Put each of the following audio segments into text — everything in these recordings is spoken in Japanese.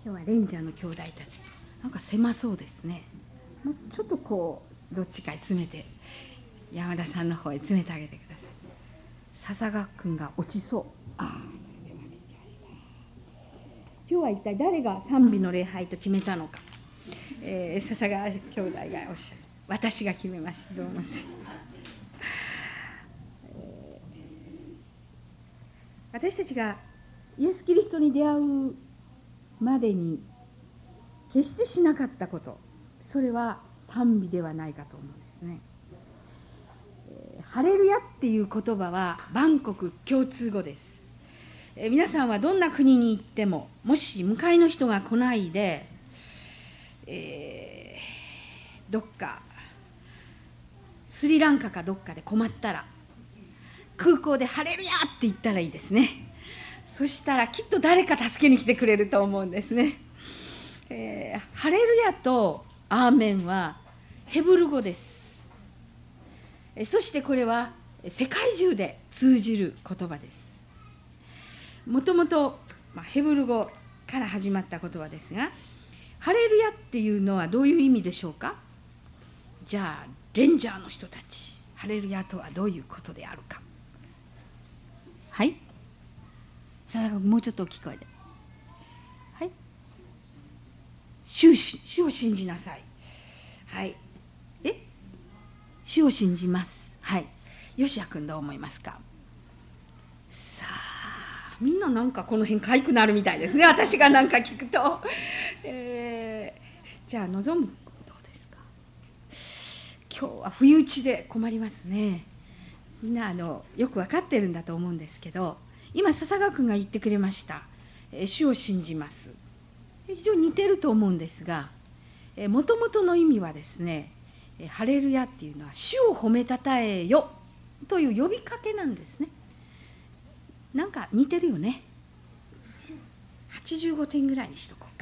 今日はレンジャーの兄弟たち、なんか狭そうですね。もうちょっとこうどっちかへ詰めて、山田さんの方へ詰めてあげてください。笹川君が落ちそう。今日は一体誰が賛美の礼拝と決めたのか、笹川兄弟がおっしゃる。私が決めました。どうも私たちがイエス・キリストに出会うまでに決してしなかったこと、それは賛美ではないかと思うんですね。ハレルヤっていう言葉は万国共通語です。皆さんはどんな国に行っても、もし向かいの人が来ないで、どっかスリランカかどっかで困ったら、空港でハレルヤって言ったらいいですね。そしたらきっと誰か助けに来てくれると思うんですね。ハレルヤとアーメンはヘブル語です。そしてこれは世界中で通じる言葉です。もともとヘブル語から始まった言葉ですが、ハレルヤっていうのはどういう意味でしょうか。じゃあレンジャーの人たち、ハレルヤとはどういうことであるか。はい、さあもうちょっと大きい声で。はい、主を信じなさい。はい、主を信じます。はい、吉谷君どう思いますか。さあみんななんかこの辺かゆくなるみたいですね、私がなんか聞くと。じゃあ望むどうですか。今日は不意打ちで困りますね。みんなよく分かってるんだと思うんですけど、今笹川君が言ってくれました、主を信じます。非常に似てると思うんですが、もともとの意味はですね、ハレルヤっていうのは主を褒めたたえよという呼びかけなんですね。なんか似てるよね。85点ぐらいにしとこうか。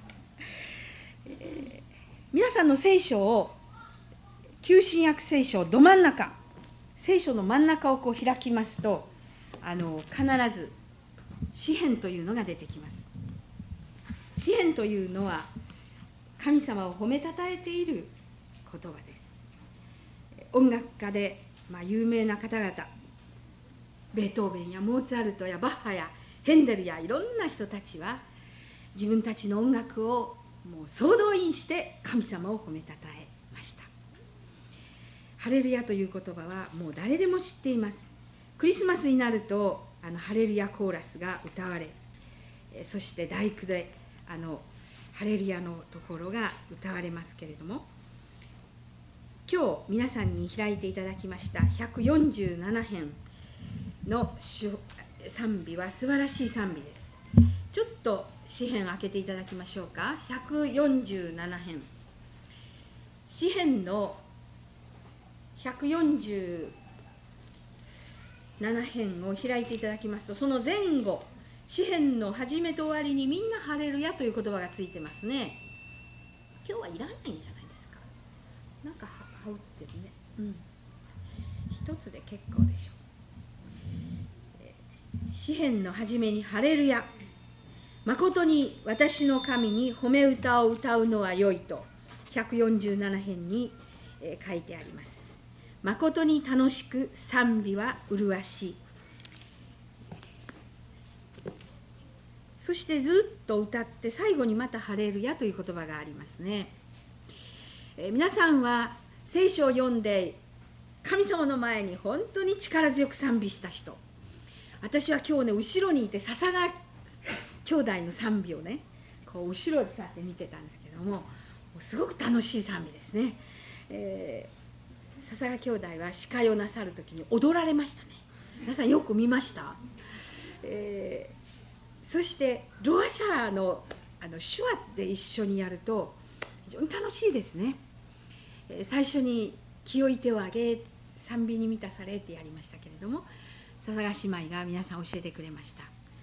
皆さんの聖書を、旧新約聖書ど真ん中、聖書の真ん中をこう開きますと、必ず詩篇というのが出てきます。詩篇というのは神様を褒めたたえている言葉です。音楽家で、有名な方々、ベートーベンやモーツァルトやバッハやヘンデルやいろんな人たちは自分たちの音楽をもう総動員して神様を褒めたたえました。ハレルヤという言葉はもう誰でも知っています。クリスマスになるとハレルヤコーラスが歌われ、そして第九でハレルヤのところが歌われますけれども、今日皆さんに開いていただきました147編の賛美は素晴らしい賛美です。ちょっと詩編開けていただきましょうか。147編、詩編の147編を開いていただきますと、その前後、詩編の始めと終わりにみんなハレルヤという言葉がついてますね。今日はいらないんじゃないですか。なんか羽織ってるね。一つで結構でしょう。詩編の初めにハレルヤ、誠に私の神に褒め歌を歌うのは良いと147編に書いてあります。誠に楽しく賛美は麗しい。そしてずっと歌って最後にまたハレルヤという言葉がありますね。皆さんは聖書を読んで神様の前に本当に力強く賛美した人、私は今日ね後ろにいて笹川兄弟の賛美をねこう後ろで座って見てたんですけども、すごく楽しい賛美ですね。笹川兄弟は司会をなさる時に踊られましたね。皆さんよく見ました。そしてロアシャの手話で一緒にやると非常に楽しいですね。最初に清い手を上げ賛美に満たされてやりましたけれども、笹川姉妹が皆さん教えてくれました。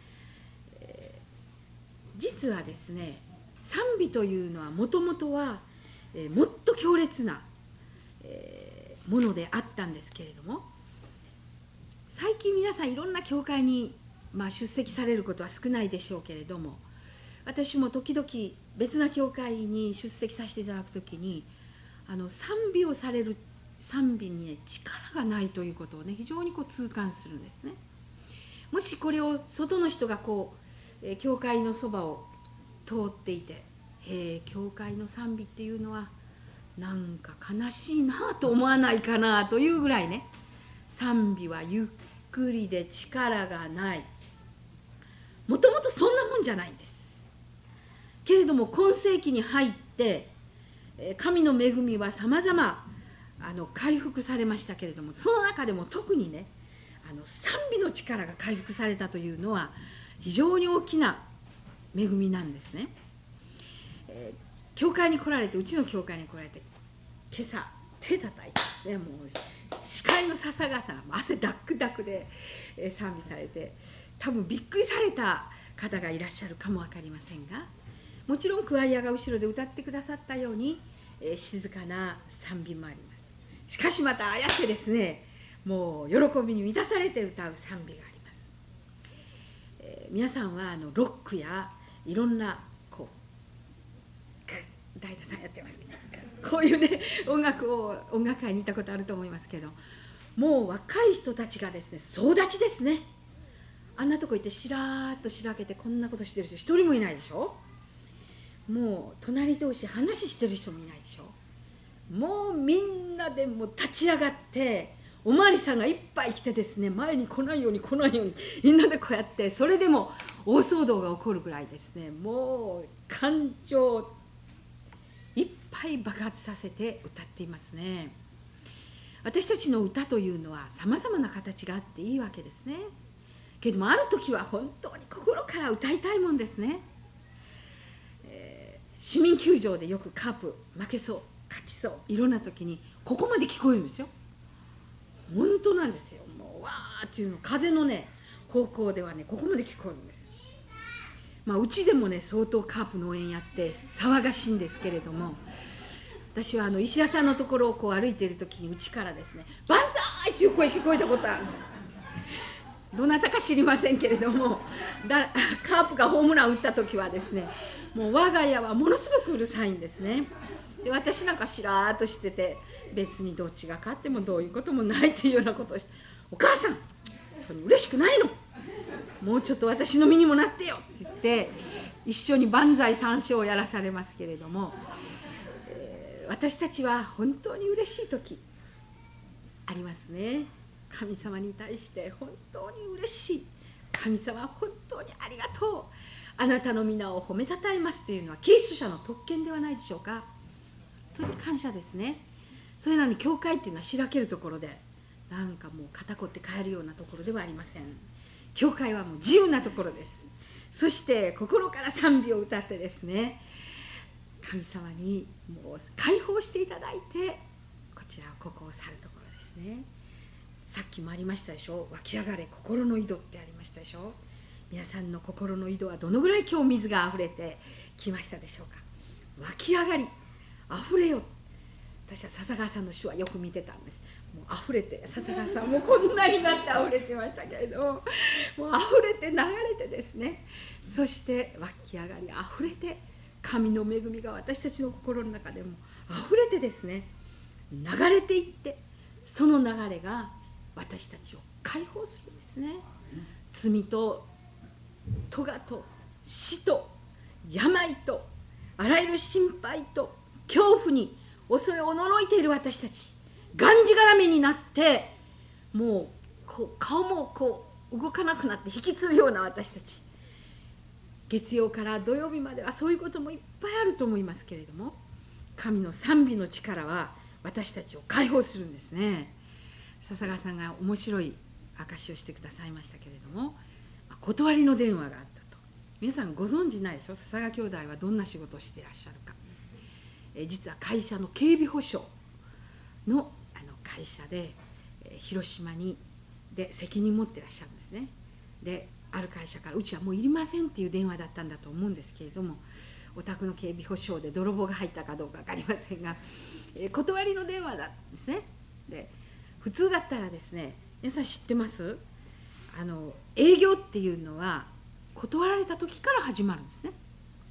実はですね、賛美というのはもともとはもっと強烈なものであったんですけれども、最近皆さんいろんな教会に出席されることは少ないでしょうけれども、 私も時々別な教会に出席させていただくときに賛美をされる賛美にね力がないということをね非常に痛感するんですね。もしこれを外の人が教会のそばを通っていて教会の賛美っていうのはなんか悲しいなと思わないかなというぐらいね、賛美はゆっくりで力がない、もともとそんなもんじゃないんです。けれども今世紀に入って神の恵みはさまざま回復されましたけれども、その中でも特にね賛美の力が回復されたというのは非常に大きな恵みなんですね。教会に来られて、うちの教会に来られて今朝手叩いてですね、もう視界の笹がさ汗ダックダクで賛美されて、多分びっくりされた方がいらっしゃるかも分かりませんが、もちろんクワイアが後ろで歌ってくださったように静かな賛美もあります。しかしまたああやってですね、もう喜びに満たされて歌う賛美があります。皆さんはロックやいろんな大田さんやってますけど、こういうね音楽会に行ったことあると思いますけど、もう若い人たちがですね総立ちですね。あんなとこ行ってしらーっとしらけてこんなことしてる人一人もいないでしょ。もう隣同士話してる人もいないでしょ。もうみんなでも立ち上がっておまわりさんがいっぱい来てですね、前に来ないようにみんなでこうやって、それでも大騒動が起こるぐらいですね、もう感情いっぱい爆発させて歌っていますね。私たちの歌というのはさまざまな形があっていいわけですね。けどもある時は本当に心から歌いたいもんですね。市民球場でよくカープ負けそう勝ちそういろんな時にここまで聞こえるんですよ。本当なんですよ。もうわーっていうの風のね方向ではねここまで聞こえるんです。うちでもね相当カープの応援やって騒がしいんですけれども、私は石田さんのところを歩いている時にうちからですね「万歳!」っていう声聞こえたことあるんですよ。どなたか知りませんけれども、カープがホームラン打った時はですね、もう我が家はものすごくうるさいんですね。で私なんかしらーっとしてて、別にどっちが勝ってもどういうこともないっていうようなことをして「お母さん本当に嬉しくないの、もうちょっと私の身にもなってよ」って言って一緒に万歳三唱をやらされますけれども、私たちは本当に嬉しい時ありますね。神様に対して本当に嬉しい、神様本当にありがとう、あなたの皆を褒めたたえますというのはキリスト者の特権ではないでしょうか。本当に感謝ですね。それなのに教会っていうのはしらけるところで、なんかもう肩こって帰るようなところではありません。教会はもう自由なところです。そして心から賛美を歌ってですね、神様にもう解放していただいてこちらここを去るところですね。さっきもありましたでしょ、湧き上がれ心の井戸ってありましたでしょ。皆さんの心の井戸はどのぐらい今日水があふれてきましたでしょうか。湧き上がりあふれよ。私は笹川さんの詩はよく見てたんです。もうあふれて、笹川さんもこんなになってあふれてましたけれども、もうあふれて流れてですね、そして湧き上がりあふれて神の恵みが私たちの心の中でもあふれてですね、流れていって、その流れが私たちを解放するんですね。罪と咎と死と病とあらゆる心配と恐怖に恐れおののいている私たち、がんじがらめになってもう顔も動かなくなって引きつるような私たち、月曜から土曜日まではそういうこともいっぱいあると思いますけれども、神の賛美の力は私たちを解放するんですね。笹川さんが面白い証しをしてくださいましたけれども、断りの電話があったと。皆さんご存じないでしょ、笹川兄弟はどんな仕事をしていらっしゃるか。実は会社の警備保障の会社で広島で責任持ってらっしゃるんですね。である会社からうちはもういりませんっていう電話だったんだと思うんですけれども、お宅の警備保障で泥棒が入ったかどうか分かりませんが、断りの電話だったんですね。で普通だったらですね、皆さん知ってます？営業っていうのは断られた時から始まるんですね。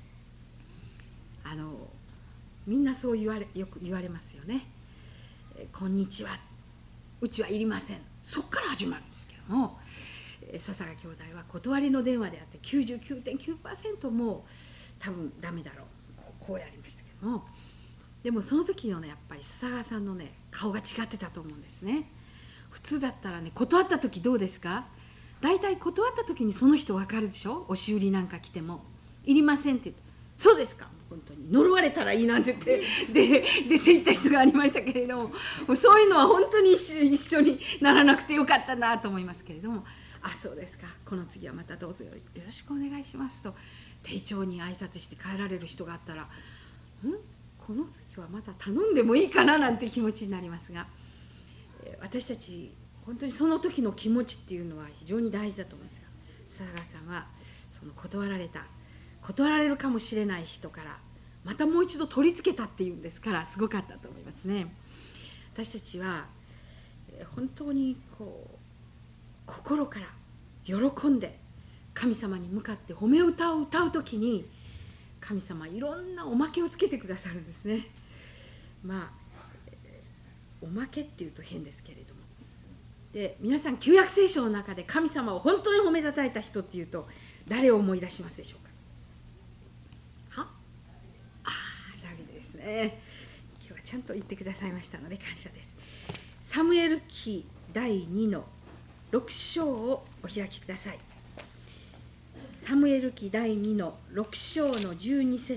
みんなそうよく言われますよね。こんにちは、うちはいりません。そこから始まるんですけども、笹川兄弟は断りの電話であって 99.9% も多分ダメだろう、こうやりましたけども、でもその時のね、やっぱり笹川さんのね、顔が違ってたと思うんですね。普通だったらね、断った時どうですか？大体断った時にその人分かるでしょ。押し売りなんか来ても「いりません」って言って「そうですか、本当に呪われたらいい」なんて言ってで出て行った人がありましたけれども、もうそういうのは本当に一緒にならなくてよかったなと思いますけれども「あ、そうですか、この次はまたどうぞよろしくお願いします」と丁重に挨拶して帰られる人があったら「この次はまた頼んでもいいかな」なんて気持ちになりますが、私たち本当にその時の気持ちっていうのは非常に大事だと思うんですが、笹川さんはその断られるかもしれない人からまたもう一度取り付けたっていうんですから、すごかったと思いますね。私たちは本当にこう心から喜んで神様に向かって褒め歌を歌う時に、神様いろんなおまけをつけてくださるんですね。まあおまけっていうと変ですけれども、で皆さん旧約聖書の中で神様を本当に褒めたたえた人っていうと誰を思い出しますでしょうか？はダビデですね。今日はちゃんと言ってくださいましたので感謝です。サムエル記第2の6章をお開きください。サムエル記第2の6章の12節。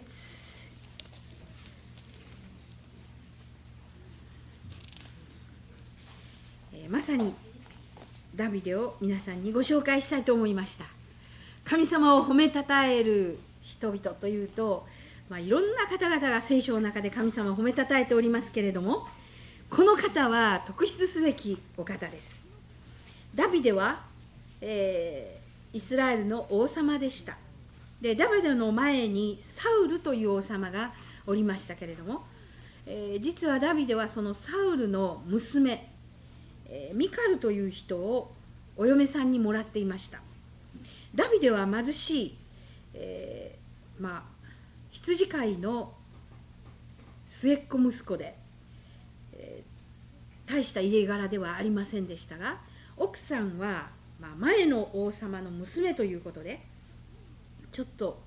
まさにダビデを皆さんにご紹介したいと思いました。神様を褒めたたえる人々というと、いろんな方々が聖書の中で神様を褒めたたえておりますけれども、この方は特筆すべきお方です。ダビデは、イスラエルの王様でした。でダビデの前にサウルという王様がおりましたけれども、実はダビデはそのサウルの娘、ミカルという人をお嫁さんにもらっていました。ダビデは貧しい、羊飼いの末っ子息子で、大した家柄ではありませんでしたが、奥さんは、前の王様の娘ということでちょっと、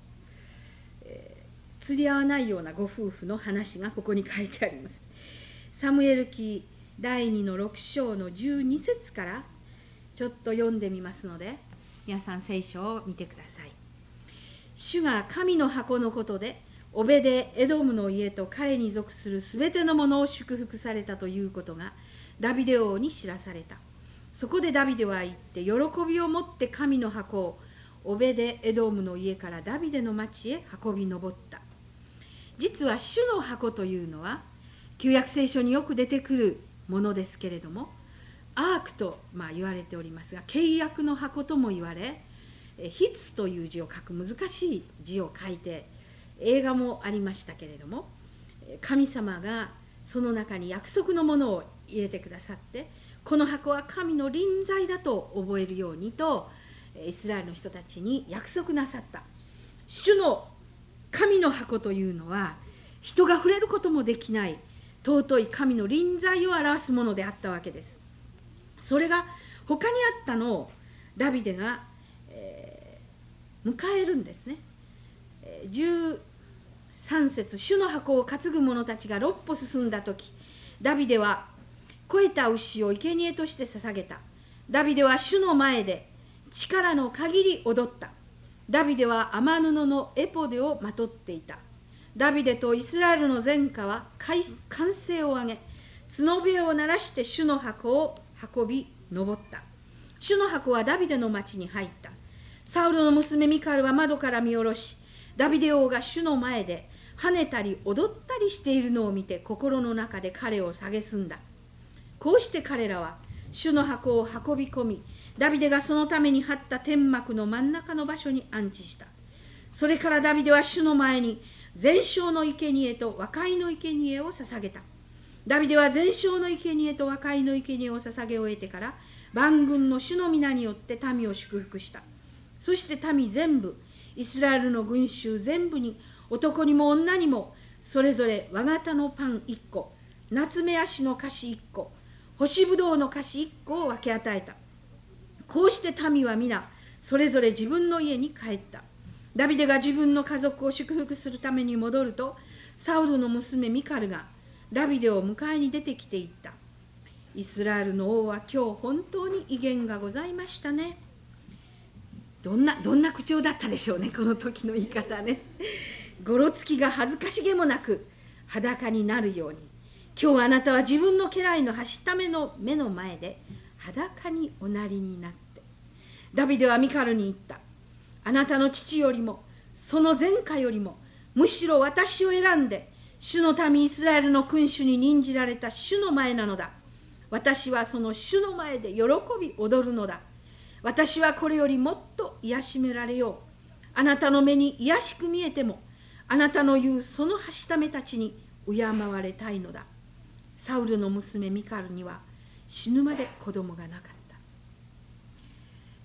釣り合わないようなご夫婦の話がここに書いてあります。サムエル記第2の6章の12節からちょっと読んでみますので、皆さん聖書を見てください。主が神の箱のことでオベデエドムの家と彼に属するすべてのものを祝福されたということがダビデ王に知らされた。そこでダビデは言って喜びを持って神の箱をオベデエドムの家からダビデの町へ運び上った。実は主の箱というのは旧約聖書によく出てくるものですけれども、アークと言われておりますが、契約の箱とも言われ、筆という字を書く難しい字を書いて映画もありましたけれども、神様がその中に約束のものを入れてくださって、この箱は神の臨在だと覚えるようにとイスラエルの人たちに約束なさった。主の神の箱というのは人が触れることもできない尊い神の臨在を表すものであったわけです。それが他にあったのをダビデが、迎えるんですね。13節、主の箱を担ぐ者たちが6歩進んだ時、ダビデは肥えた牛を生贄として捧げた。ダビデは主の前で力の限り踊った。ダビデは雨布のエポデをまとっていた。ダビデとイスラエルの全家は歓声を上げ、角笛を鳴らして主の箱を運び上った。主の箱はダビデの町に入った。サウルの娘ミカルは窓から見下ろし、ダビデ王が主の前で跳ねたり踊ったりしているのを見て心の中で彼を蔑んだ。こうして彼らは主の箱を運び込み、ダビデがそのために張った天幕の真ん中の場所に安置した。それからダビデは主の前に全焼の生贄と和解の生贄を捧げた。ダビデは全焼の生贄と和解の生贄を捧げ終えてから、万軍の主の皆によって民を祝福した。そして民全部、イスラエルの群衆全部に男にも女にもそれぞれ和型のパン1個、夏目足の菓子1個、干しぶどうの菓子1個を分け与えた。こうして民は皆それぞれ自分の家に帰った。ダビデが自分の家族を祝福するために戻ると、サウルの娘ミカルがダビデを迎えに出てきていった。イスラエルの王は今日本当に威厳がございましたね。どんな口調だったでしょうね、この時の言い方ね。ごろつきが恥ずかしげもなく裸になるように、今日あなたは自分の家来のはしための目の前で裸におなりになって。ダビデはミカルに言った。あなたの父よりもその前科よりもむしろ私を選んで主の民イスラエルの君主に任じられた主の前なのだ。私はその主の前で喜び踊るのだ。私はこれよりもっと癒しめられよう。あなたの目に癒しく見えても、あなたの言うそのはしためたちに敬われたいのだ。サウルの娘ミカルには死ぬまで子供がなかった。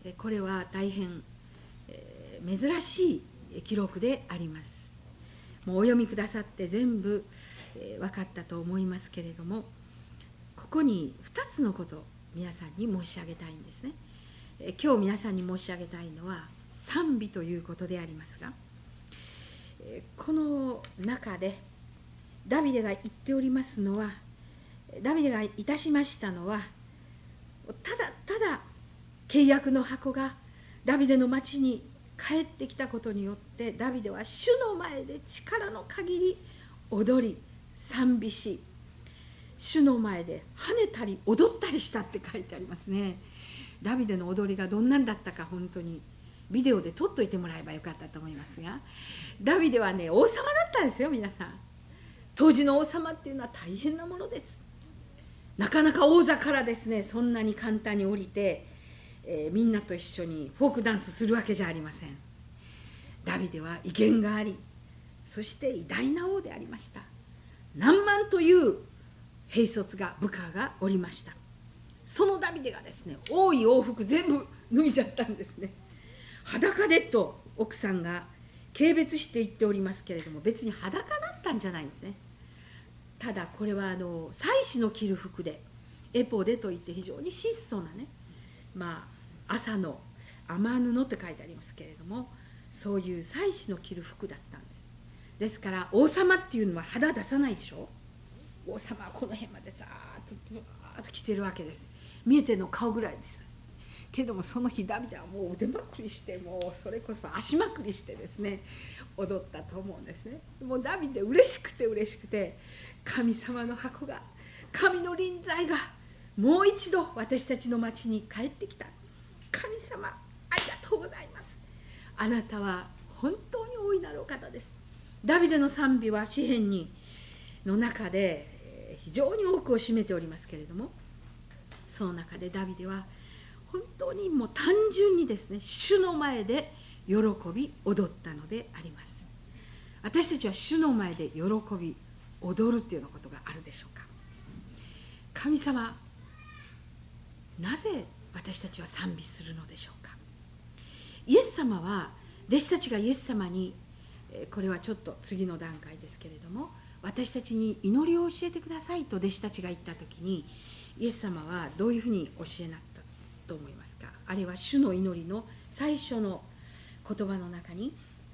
これは大変珍しい記録であります。もうお読みくださって全部分かったと思いますけれども、ここに2つのことを皆さんに申し上げたいんですね。今日皆さんに申し上げたいのは賛美ということでありますが、この中でダビデが言っておりますのは、ダビデがいたしましたのは、ただ契約の箱がダビデの町に帰ってきたことによって、ダビデは主の前で力の限り踊り賛美し、主の前で跳ねたり踊ったりしたって書いてありますね。ダビデの踊りがどんなんだったか、本当にビデオで撮っといてもらえばよかったと思いますが、ダビデはね、王様だったんですよ。皆さん、当時の王様っていうのは大変なものです。なかなか王座からですね、そんなに簡単に降りて、みんなと一緒にフォークダンスするわけじゃありません。ダビデは威厳があり、そして偉大な王でありました。何万という兵卒が部下がおりました。そのダビデがですね、王位王服全部脱いじゃったんですね。裸でと奥さんが軽蔑して言っておりますけれども、別に裸だったんじゃないんですね。ただこれは祭司の着る服で、エポデといって非常に質素なね、朝の雨布って書いてありますけれども、そういう祭司の着る服だったんです。ですから王様っていうのは肌出さないでしょ。王様はこの辺までザーッと着てるわけです。見えてるの顔ぐらいです。けどもその日ダビデはもう腕まくりして、もうそれこそ足まくりしてですね、踊ったと思うんですね。もうダビデ嬉しくて、神様の箱が、神の臨在がもう一度私たちの町に帰ってきた。神様ありがとうございます。あなたは本当に大いなるお方です。ダビデの賛美は詩篇の中で非常に多くを占めておりますけれども、その中でダビデは本当にもう単純にですね、主の前で喜び踊ったのであります。私たちは主の前で喜び踊るっていうようなことがあるでしょうか。神様、なぜ私たちは賛美するのでしょうか。イエス様は、弟子たちがイエス様に、これはちょっと次の段階ですけれども、私たちに祈りを教えてくださいと弟子たちが言った時に、イエス様はどういうふうに教えになったと思いますか。あれは主の祈りの最初の言葉の中に、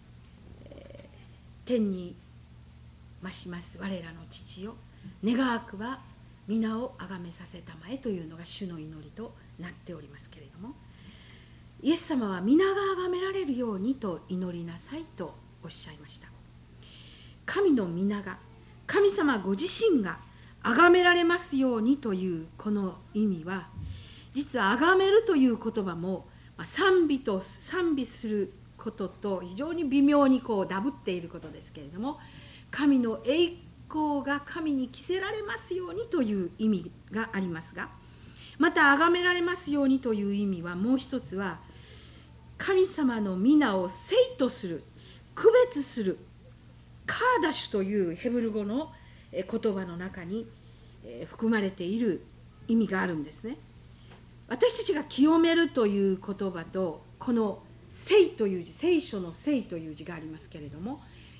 天に増します我らの父よ、願わくは皆をあがめさせたまえというのが主の祈りとなっておりますけれども、イエス様は皆があがめられるようにと祈りなさいとおっしゃいました。神の皆が、神様ご自身があがめられますようにというこの意味は、実はあがめるという言葉も賛美することと非常に微妙にダブっていることですけれども、神の栄光が神に着せられますようにという意味がありますが、また崇められますようにという意味はもう一つは、神様の皆を聖とする、区別する、カーダシュというヘブル語の言葉の中に含まれている意味があるんですね。私たちが清めるという言葉と、この聖という字、聖書の聖という字がありますけれども、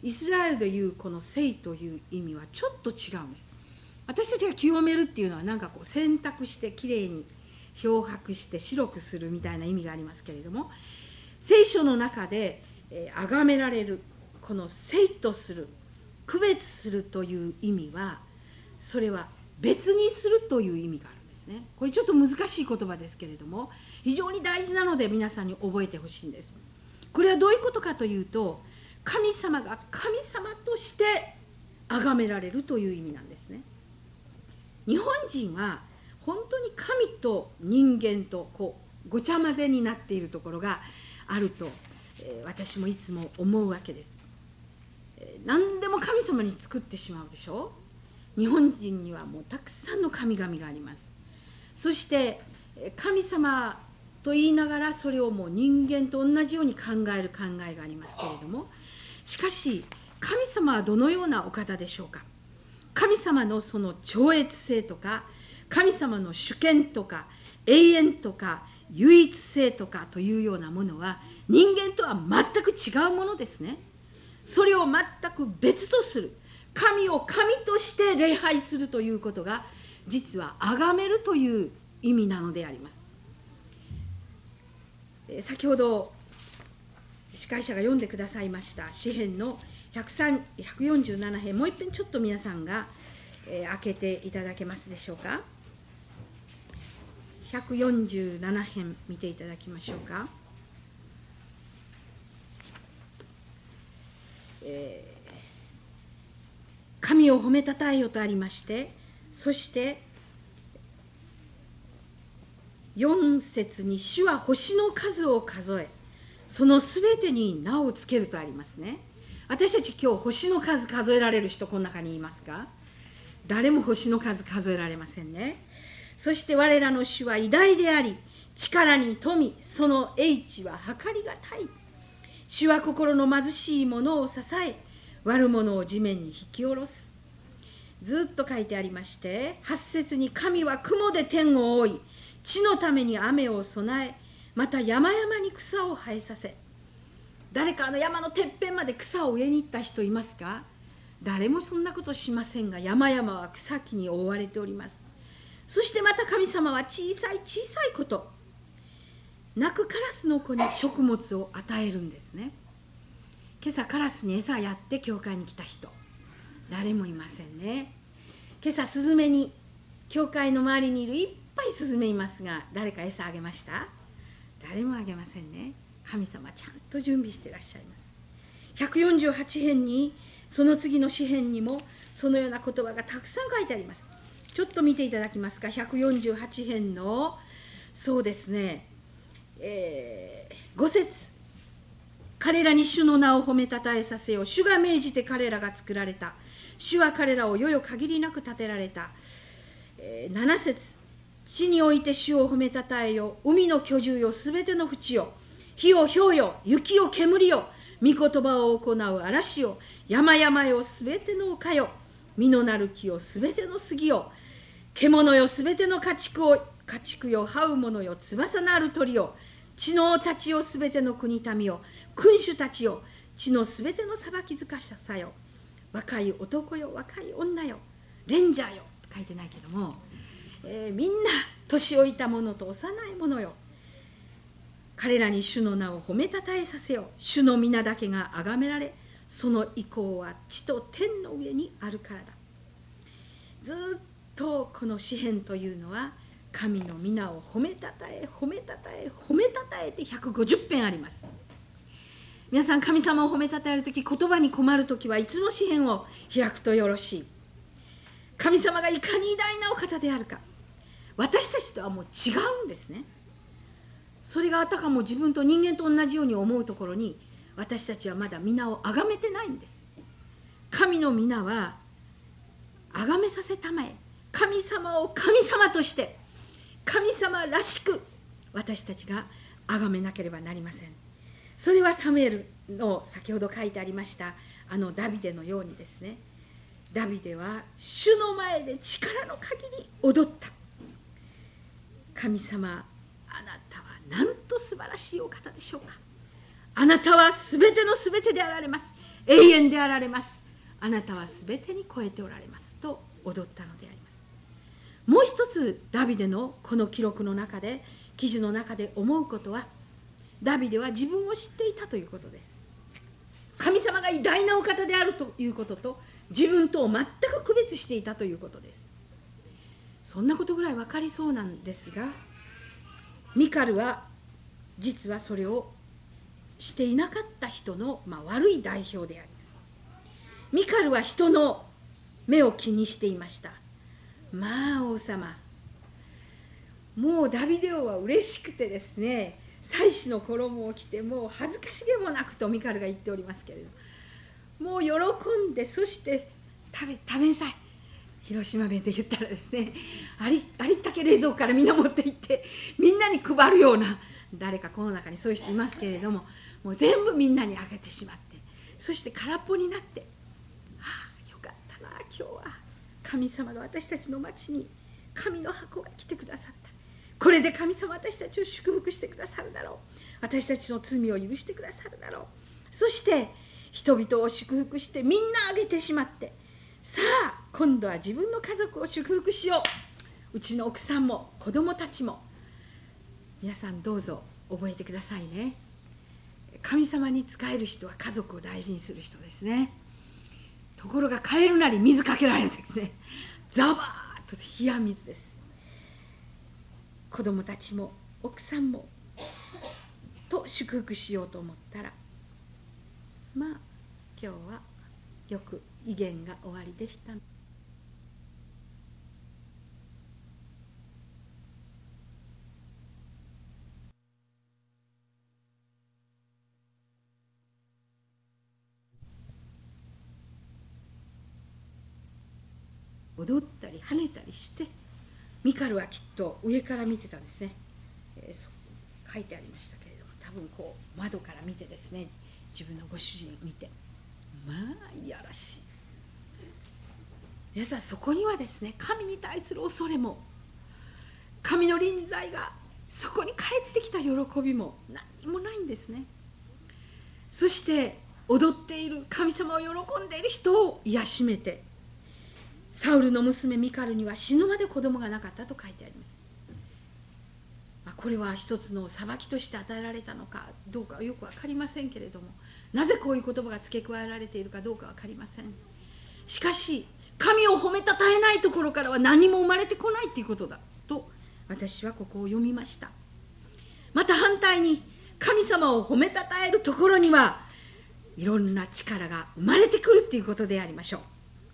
イスラエルでいうこの聖という意味はちょっと違うんです。私たちが清めるっていうのはなんかこう洗濯してきれいに漂白して白くするみたいな意味がありますけれども、聖書の中で崇められるこの聖とする、区別するという意味は、それは別にするという意味があるんですね。これちょっと難しい言葉ですけれども、非常に大事なので皆さんに覚えてほしいんです。これはどういうことかというと、神様が神様として崇められるという意味なんですね。日本人は本当に神と人間とこうごちゃ混ぜになっているところがあると、私もいつも思うわけです。何でも神様に作ってしまうでしょ。日本人にはもうたくさんの神々があります。そして神様と言いながらそれをもう人間と同じように考える考えがありますけれども、しかし神様はどのようなお方でしょうか。神様のその超越性とか、神様の主権とか永遠とか唯一性とかというようなものは人間とは全く違うものですね。それを全く別とする、神を神として礼拝するということが実は崇めるという意味なのであります。先ほど司会者が読んでくださいました詩編の147編、もう一遍ちょっと皆さんが開けていただけますでしょうか。147編見ていただきましょうか。神を褒めたたえよとありまして、そして4節に主は星の数を数え、そのすべてに名をつけるとありますね。私たち今日星の数数えられる人この中にいますか？誰も星の数数えられませんね。そして我らの主は偉大であり、力に富、その英知は計りがたい。主は心の貧しい者を支え、悪者を地面に引き下ろす。ずっと書いてありまして、8節に神は雲で天を覆い、地のために雨を備え、また山々に草を生えさせ。誰か山のてっぺんまで草を植えに行った人いますか？誰もそんなことしませんが、山々は草木に覆われております。そしてまた神様は小さい小さいこと、鳴くカラスの子に食物を与えるんですね。今朝カラスに餌やって教会に来た人、誰もいませんね。今朝スズメに、教会の周りにいるいっぱいスズメいますが、誰か餌あげました？誰もあげませんね。神様ちゃんと準備していらっしゃいます。148編に、その次の詩編にもそのような言葉がたくさん書いてあります。ちょっと見ていただきますか。148編のそうですね、5節、彼らに主の名を褒めたたえさせよ。主が命じて彼らが作られた。主は彼らを世々限りなく立てられた。7節、地において主を褒めたたえよ。海の居住よ、すべての淵よ。火よ氷よ、雪よ煙よ。御言葉を行う嵐よ。山々よ、すべての丘よ。実のなる木よ、すべての杉よ。獣よ、すべての家畜よ、這う者よ、翼のある鳥よ。地の王たちよ、すべての国民よ。君主たちよ、地のすべての裁きづかしさよ。若い男よ、若い女よ、レンジャーよ、書いてないけども、みんな年老いた者と幼い者よ。彼らに主の名を褒めたたえさせよ。主の皆だけが崇められ、その意向は地と天の上にあるからだ。ずっとこの詩編というのは、神の皆を褒めたたえ褒めたたえ褒めたたえて150編あります。皆さん、神様を褒めたたえるとき、言葉に困るときはいつも詩編を開くとよろしい。神様がいかに偉大なお方であるか、私たちとはもう違うんですね。それがあたかも自分と人間と同じように思うところに、私たちはまだ皆を崇めてないんです。神の皆は崇めさせたまえ、神様を神様として神様らしく私たちが崇めなければなりません。それはサムエルの先ほど書いてありましたダビデのようにですね、ダビデは主の前で力の限り踊った。神様、あなたはなんと素晴らしいお方でしょうか。あなたはすべてのすべてであられます。 永遠であられます。あなたはすべてに超えておられますと踊ったのであります。もう一つダビデのこの記録の中で、記事の中で思うことは、ダビデは自分を知っていたということです。神様が偉大なお方であるということと、自分とを全く区別していたということです。そんなことぐらい分かりそうなんですが、ミカルは実はそれをしていなかった人の、悪い代表であります。ミカルは人の目を気にしていました。王様、もうダビデ王は嬉しくてですね、祭司の衣を着て、もう恥ずかしげもなくとミカルが言っておりますけれど、もう喜んで、そして食べなさい。広島弁で言ったらですね、ありったけ冷蔵庫からみんな持って行ってみんなに配るような、誰かこの中にそういう人いますけれども、もう全部みんなにあげてしまって、そして空っぽになって、よかったな、今日は神様が私たちの町に神の箱が来てくださった。これで神様私たちを祝福してくださるだろう。私たちの罪を許してくださるだろう。そして人々を祝福してみんなあげてしまって、さあ今度は自分の家族を祝福しよう。うちの奥さんも子供たちも。皆さんどうぞ覚えてくださいね。神様に仕える人は家族を大事にする人ですね。ところが帰るなり水かけられるんですね。ザバーッと冷や水です。子供たちも奥さんもと祝福しようと思ったら、今日はよく威厳が終わりでした。踊ったり跳ねたりして、ミカルはきっと上から見てたんですね。書いてありましたけれども、多分こう窓から見てですね、自分のご主人見て、いやらしい。皆さん、そこにはですね、神に対する恐れも、神の臨在がそこに帰ってきた喜びも何もないんですね。そして踊っている、神様を喜んでいる人を癒しめて、サウルの娘ミカルには死ぬまで子供がなかったと書いてあります。これは一つの裁きとして与えられたのかどうかはよく分かりませんけれども、なぜこういう言葉が付け加えられているかどうか分かりません。しかし神を褒めたたえないところからは何も生まれてこないということだと私はここを読みました。また反対に神様を褒めたたえるところにはいろんな力が生まれてくるということでありましょう。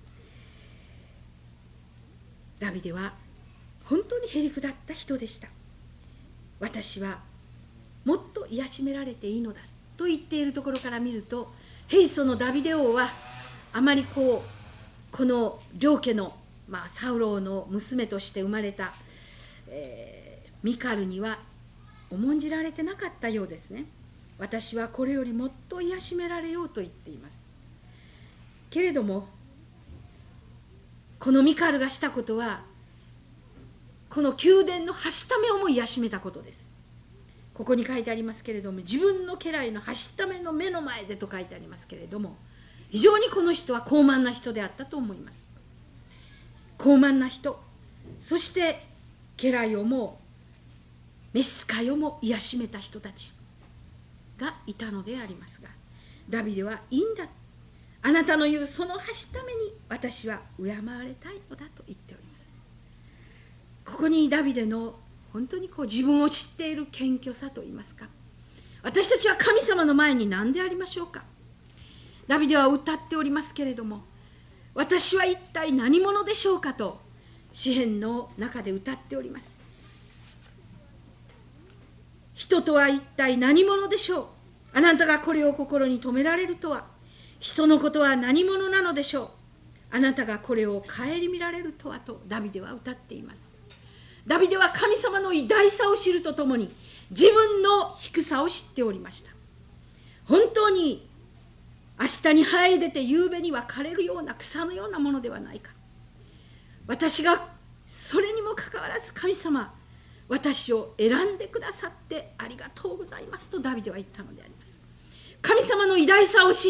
ダビデは本当にへりくだった人でした。私はもっと癒しめられていいのだと言っているところから見ると、平素のダビデ王はあまりこの両家の、サウローの娘として生まれた、ミカルには重んじられてなかったようですね。私はこれよりもっと癒しめられようと言っています。けれどもこのミカルがしたことは、この宮殿のはしためをも癒しめたことです。ここに書いてありますけれども、自分の家来のはしための目の前でと書いてありますけれども、非常にこの人は高慢な人であったと思います。高慢な人、そして家来をも召使いをも癒しめた人たちがいたのでありますが、ダビデはいいんだ、あなたの言うそのはしために私は敬われたいのだと言っております。ここにダビデの本当に自分を知っている謙虚さといいますか、私たちは神様の前に何でありましょうか。ダビデは歌っておりますけれども、私は一体何者でしょうかと詩篇の中で歌っております。人とは一体何者でしょう。あなたがこれを心に留められるとは。人のことは何者なのでしょう。あなたがこれを顧みられるとはとダビデは歌っています。ダビデは神様の偉大さを知るとともに自分の低さを知っておりました。本当に明日に生え出て夕べには枯れるような草のようなものではないか。私がそれにもかかわらず神様、私を選んでくださってありがとうございますとダビデは言ったのであります。神様の偉大さを知り、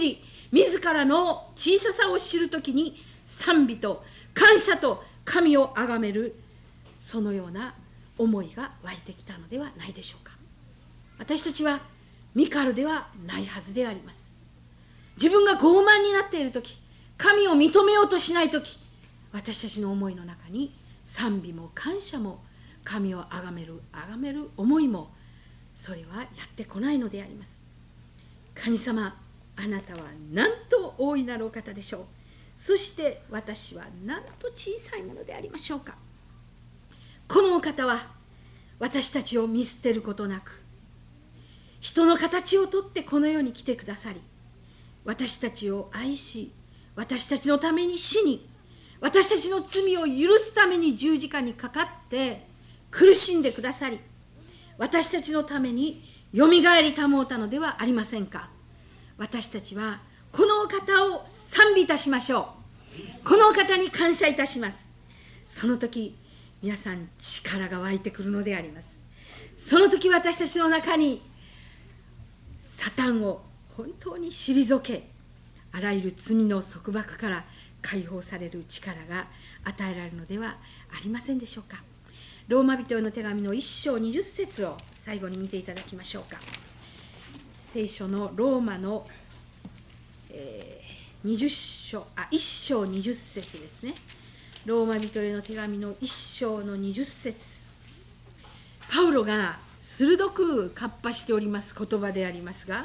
自らの小ささを知るときに賛美と感謝と神をあがめる、そのような思いが湧いてきたのではないでしょうか。私たちはミカルではないはずであります。自分が傲慢になっているとき、神を認めようとしないとき、私たちの思いの中に賛美も感謝も神をあがめる思いも、それはやってこないのであります。神様、あなたはなんと大いなるお方でしょう。そして私はなんと小さいものでありましょうか。このお方は私たちを見捨てることなく、人の形をとってこの世に来てくださり、私たちを愛し、私たちのために死に、私たちの罪を許すために十字架にかかって苦しんでくださり、私たちのためによみがえりたもうたのではありませんか。私たちはこのお方を賛美いたしましょう。このお方に感謝いたします。その時皆さん力が湧いてくるのであります。その時私たちの中にサタンを本当に退け、あらゆる罪の束縛から解放される力が与えられるのではありませんでしょうか。ローマ人への手紙の1章20節を最後に見ていただきましょうか。聖書のローマの、1章20節ですね。ローマ人への手紙の1章の20節、パウロが鋭くかっぱしております言葉でありますが、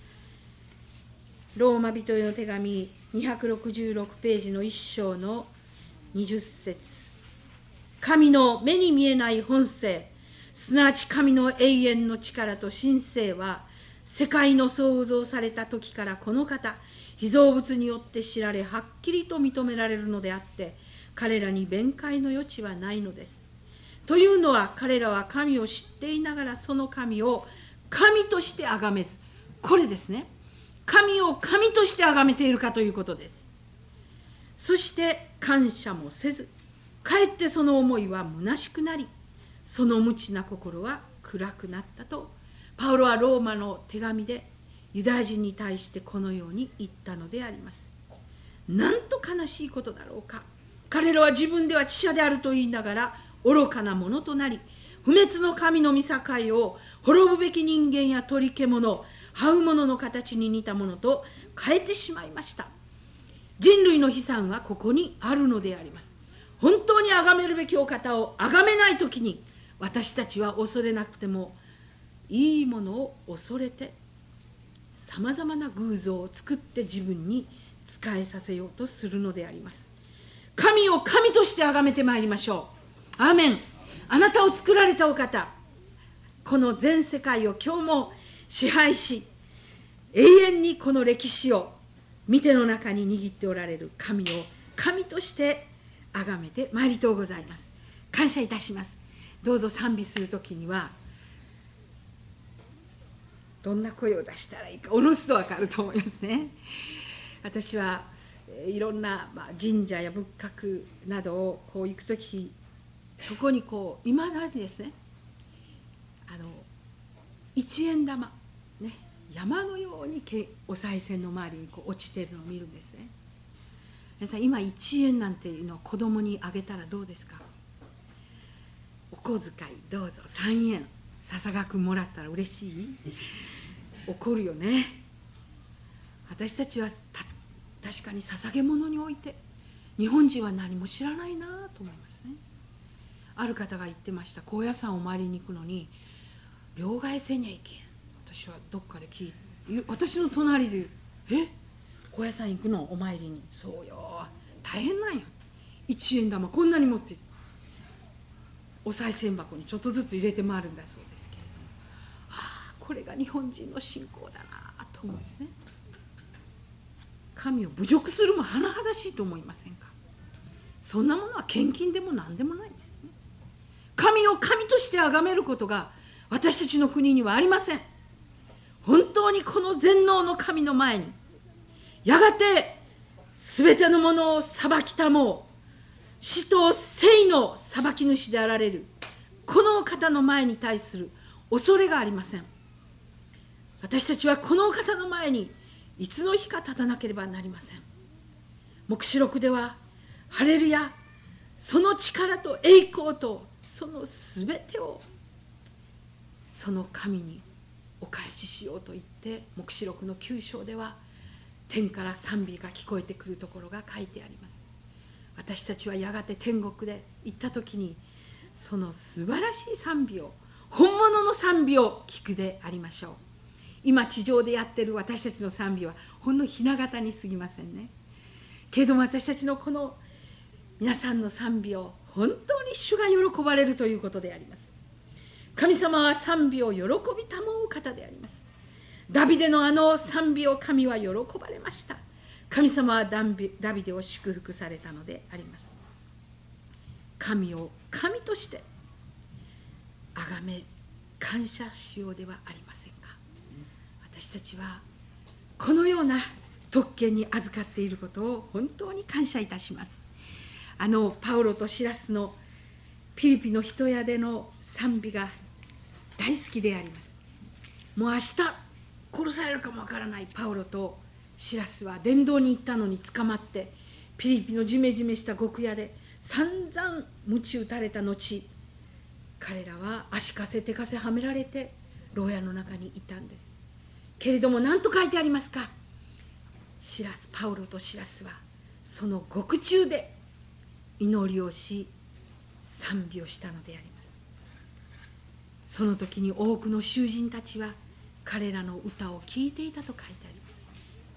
ローマ人への手紙266ページの1章の20節、神の目に見えない本性、すなわち神の永遠の力と神性は、世界の創造された時からこの方、被造物によって知られ、はっきりと認められるのであって、彼らに弁解の余地はないのです。というのは、彼らは神を知っていながら、その神を神として崇めず、これですね、神を神として崇めているかということです。そして感謝もせず、かえってその思いは虚しくなり、その無知な心は暗くなったと、パウロはローマの手紙でユダヤ人に対してこのように言ったのであります。なんと悲しいことだろうか。彼らは自分では知者であると言いながら愚かなものとなり、不滅の神の御境を滅ぶべき人間や鳥獣、這う者の形に似たものと変えてしまいました。人類の悲惨はここにあるのであります。本当に崇めるべきお方を崇めないときに、私たちは恐れなくてもいいものを恐れて、さまざまな偶像を作って自分に仕えさせようとするのであります。神を神として崇めてまいりましょう。アーメン。あなたを作られたお方、この全世界を今日も支配し、永遠にこの歴史を御手の中に握っておられる神を神として崇めてまいりとうございます。感謝いたします。どうぞ賛美するときにはどんな声を出したらいいかおのずと分かると思いますね。私はいろんな神社や仏閣などをこう行くとき、そこにこういまだにですね、一円玉ね、山のようにお賽銭の周りにこう落ちているのを見るんですね。皆さん、今1円なんていうのを子供にあげたらどうですか。お小遣いどうぞ3円笹賀君もらったら嬉しい？怒るよね。私たちは確かに捧げ物において日本人は何も知らないなと思いますね。ある方が言ってました。高野山を参りに行くのに両替せにゃいけん。私はどっかで聞いて、私の隣で高野山行くのお参りに。そうよ、大変なんよ。1円玉こんなに持ってお賽銭箱にちょっとずつ入れて回るんだそうですけれども、これが日本人の信仰だなと思うんですね。神を侮辱するも甚だしいと思いませんか。そんなものは献金でも何でもないんですね。神を神として崇めることが私たちの国にはありません。本当にこの全能の神の前にやがて全てのものを裁きたもう死と生の裁き主であられるこの方の前に対する恐れがありません。私たちはこの方の前にいつの日か立たなければなりません。黙示録ではハレルヤ、その力と栄光とそのすべてをその神にお返ししようと言って、黙示録の9章では天から賛美が聞こえてくるところが書いてあります。私たちはやがて天国で行った時に、その素晴らしい賛美を、本物の賛美を聞くでありましょう。今地上でやってる私たちの賛美はほんのひな形に過ぎませんね。けれども私たちのこの皆さんの賛美を本当に主が喜ばれるということであります。神様は賛美を喜びたもう方であります。ダビデのあの賛美を神は喜ばれました。神様はダビデを祝福されたのであります。神を神として崇め感謝しようではありませんか。私たちはこのような特権に預かっていることを本当に感謝いたします。パウロとシラスのピリピの人屋での賛美が大好きであります。もう明日殺されるかもわからないパウロとシラスは伝道に行ったのに捕まって、ピリピのジメジメした極屋で散々鞭打たれた後、彼らは足かせ手かせはめられて牢屋の中にいたんです。けれども何と書いてありますか。パウロとシラスはその獄中で祈りをし賛美をしたのであります。その時に多くの囚人たちは彼らの歌を聴いていたと書いてあります。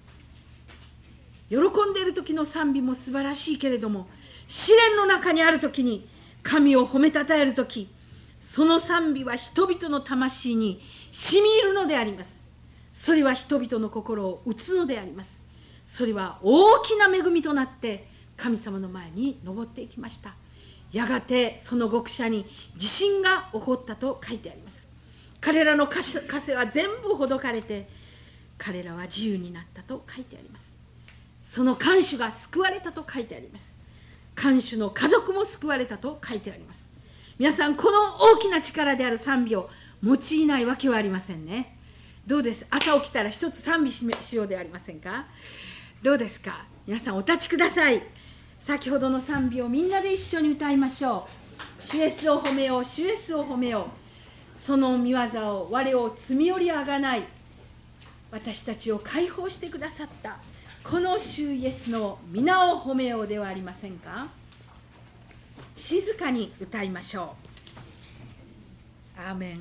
喜んでいる時の賛美も素晴らしいけれども、試練の中にある時に神を褒めたたえる時、その賛美は人々の魂に染み入るのであります。それは人々の心を打つのであります。それは大きな恵みとなって神様の前に登っていきました。やがてその獄舎に地震が起こったと書いてあります。彼らの枷は全部ほどかれて、彼らは自由になったと書いてあります。その看守が救われたと書いてあります。看守の家族も救われたと書いてあります。皆さん、この大きな力である賛美を用いないわけはありませんね。どうです？朝起きたら一つ賛美しようではありませんか。どうですか。皆さんお立ちください。先ほどの賛美をみんなで一緒に歌いましょう。主イエスを褒めよう、主イエスを褒めよう。その御業を、我を罪よりあがない、私たちを解放してくださったこの主イエスの皆を褒めようではありませんか。静かに歌いましょう。アーメン。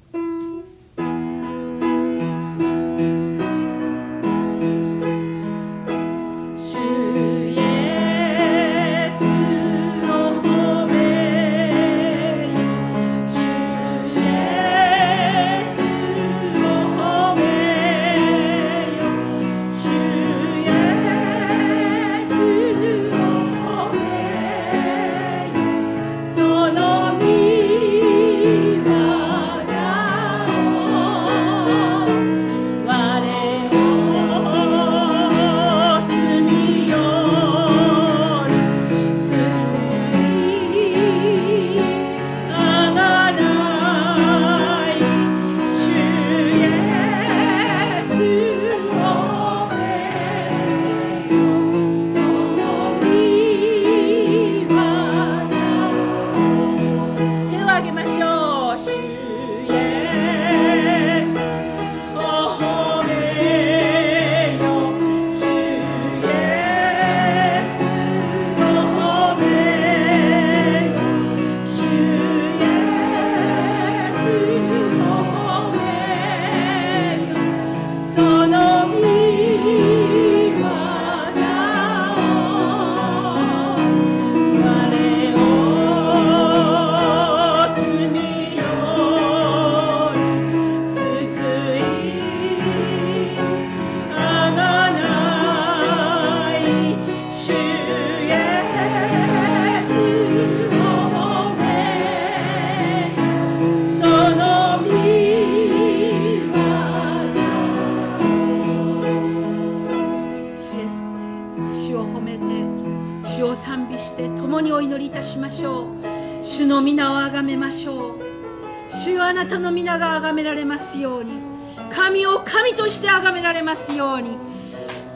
あなたの皆が崇められますように、神を神として崇められますように、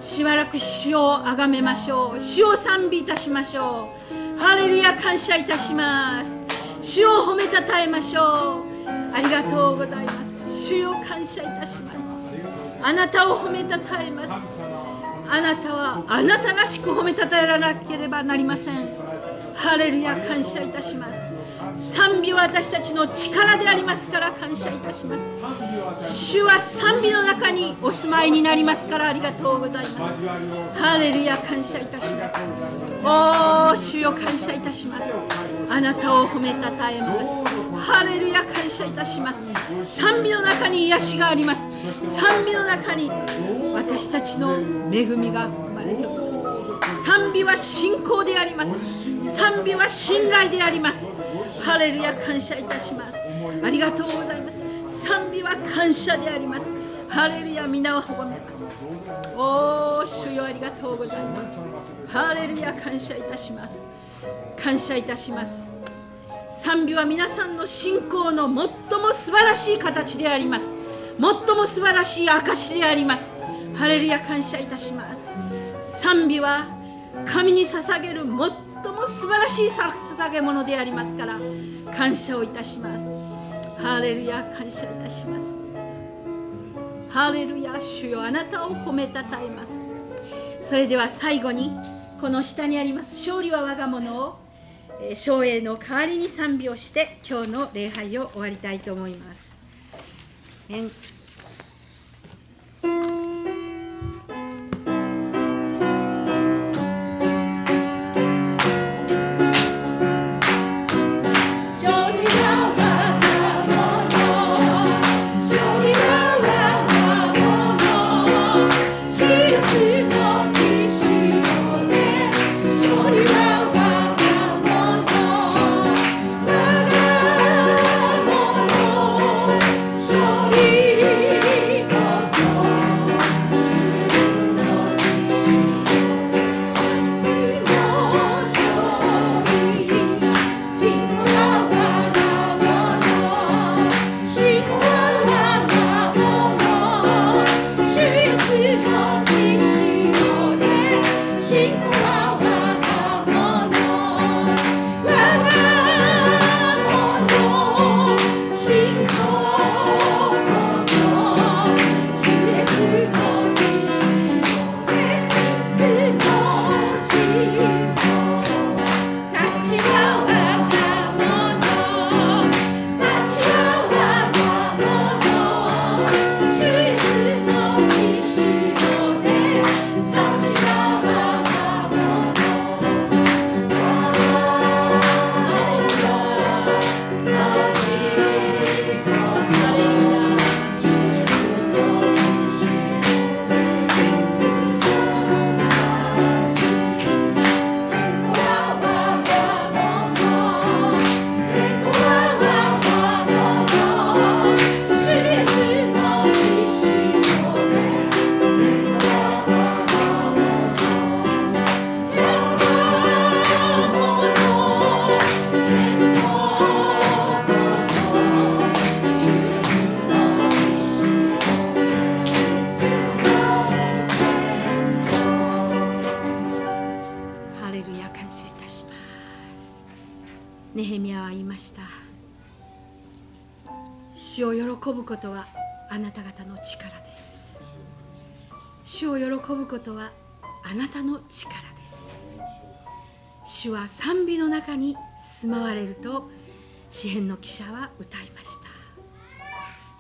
しばらく主をあがめましょう。主を賛美いたしましょう。ハレルヤ、感謝いたします。主を褒めたたえましょう。ありがとうございます。主よ、感謝いたします。あなたを褒めたたえます。あなたはあなたらしく褒めたたえらなければなりません。ハレルヤ、感謝いたします。賛美は私たちの力でありますから感謝いたします。主は賛美の中にお住まいになりますからありがとうございます。ハレルヤ、感謝いたします。おー、主よ、感謝いたします。あなたを褒めたたえます。ハレルヤ、感謝いたします。賛美の中に癒しがあります。賛美の中に私たちの恵みが生まれております。賛美は信仰であります。賛美は信頼であります。ハレルヤ、感謝いたします。ありがとうございます。賛美は感謝であります。ハレルヤ、皆を褒めます。おー、主よ、ありがとうございます。ハレルヤ、感謝いたします。感謝いたします。賛美は皆さんの信仰の最も素晴らしい形であります。最も素晴らしい証であります。ハレルヤ、感謝いたします。賛美は神に捧げる最も素晴らしい捧げ物でありますから感謝をいたします。ハレルヤ、感謝いたします。ハレルヤ、主よ、あなたを褒めたたえます。それでは最後にこの下にあります勝利は我が物を唱詠の代わりに賛美をして今日の礼拝を終わりたいと思います。ネヘミヤは言いました。主を喜ぶことはあなた方の力です。主を喜ぶことはあなたの力です。主は賛美の中に住まわれると詩編の記者は歌いました。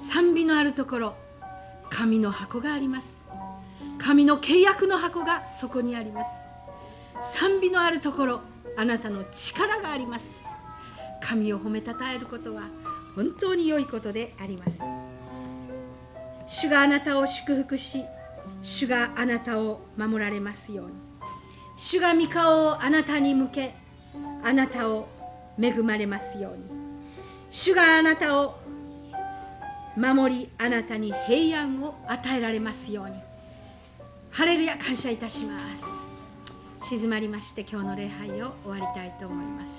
賛美のあるところ、神の箱があります。神の契約の箱がそこにあります。賛美のあるところ、あなたの力があります。神を褒めたたえることは本当に良いことであります。主があなたを祝福し、主があなたを守られますように。主が御顔をあなたに向け、あなたを恵まれますように。主があなたを守り、あなたに平安を与えられますように。ハレルヤ、感謝いたします。静まりまして今日の礼拝を終わりたいと思います。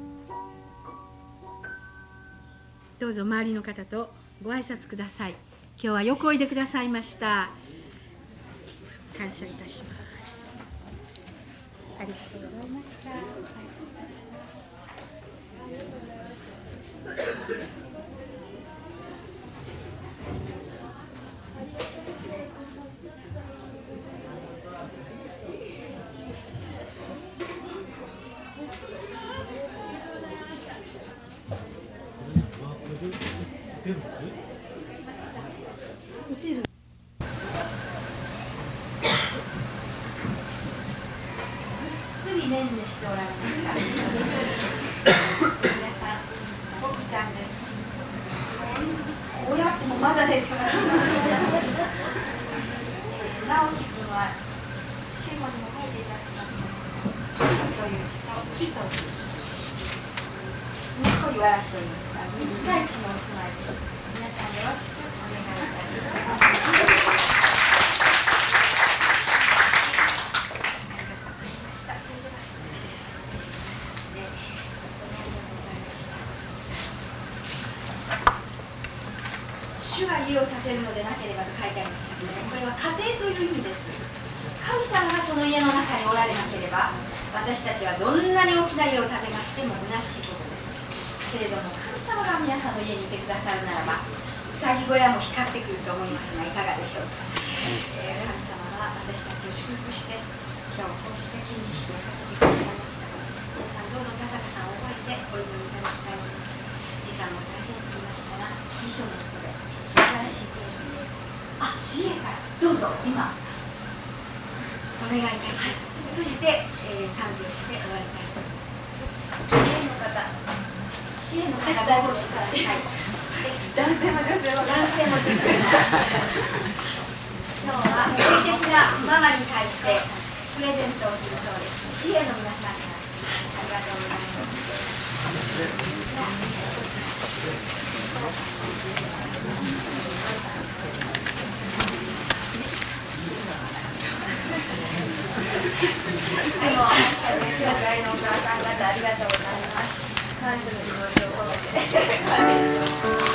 どうぞ周りの方とご挨拶ください。 今日はよくおいでくださいました。感謝いたします。ありがとうございました。ねんねしておられますか。皆さん、ボクちゃんです。親子もまだ出てます。直樹君は主語にも書いていただきます。という字と木というにっこり笑っておりますが、三日市のお住まいです。皆さんよろしくお願いいたします。主が家を建てるのでなければと書いてありましたけども、これは家庭という意味です。神様がその家の中におられなければ、私たちはどんなに大きな家を建てましても虚しいことです。けれども神様が皆さんの家にいてくださるならば、うさぎ小屋も光ってくると思いますが、いかがでしょうか。神様は私たちを祝福して今日こうして金字式をさせてくださいました。皆さんどうぞ田坂さんを覚えてお祈りいただきたいと思います。時間も大変過ぎましたが、ミションのことで新しいクエスチョンです。あ、CA からどうぞ今お願いいたします。そして、賛美をして終わりたいと思います。CA の方どうぞしてください。男性も女性も。男性も女性も。今日は素敵なママに対してプレゼントをするそうです。CA の皆さんからありがとうございます。いつも教会のお母さん方ありがとうございます。感謝の気持ちを込めて。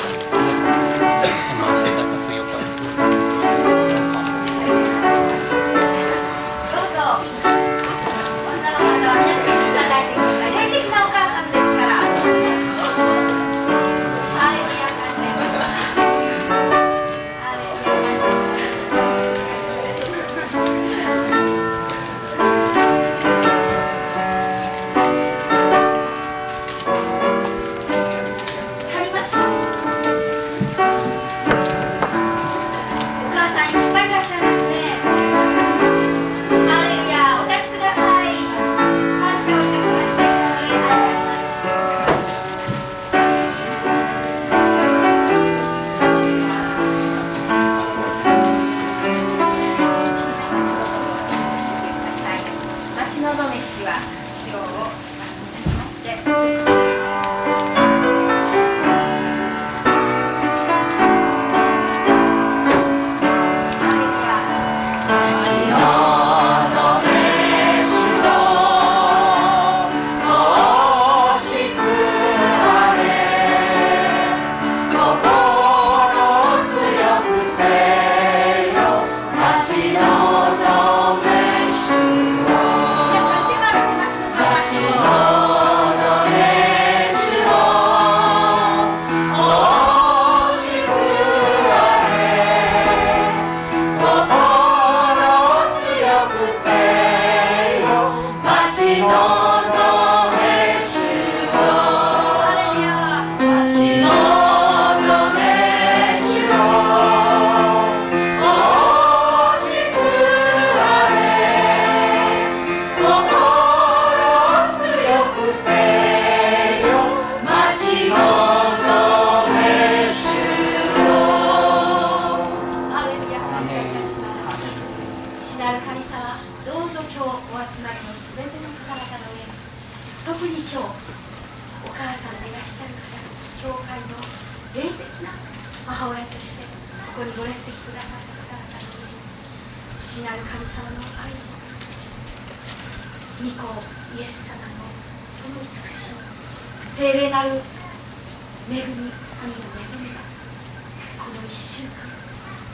聖霊なる恵み、神の恵みがこの1週間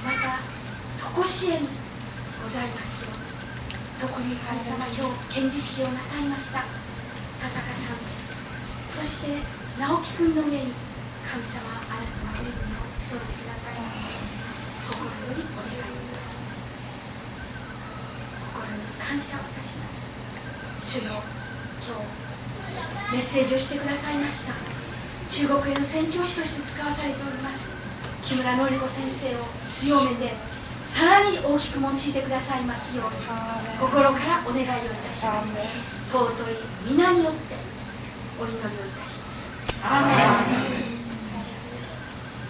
また常しえにございますように。特に神様、今日献辞式をなさいました田坂さん、そして直樹君の上に神様、あなたは恵みを注いでくださいますように心よりお願いいたします。心より感謝をいたします。主よ、今日メッセージをしてくださいました中国への宣教師として使わされております木村典子先生を強めてさらに大きく用いてくださいますように心からお願いをいたします。尊い皆によってお祈りをいたします。アーメン。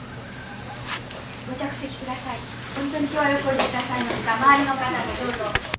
ご着席ください。本当に今日はよくおいでくださいました。周りの方もどうぞ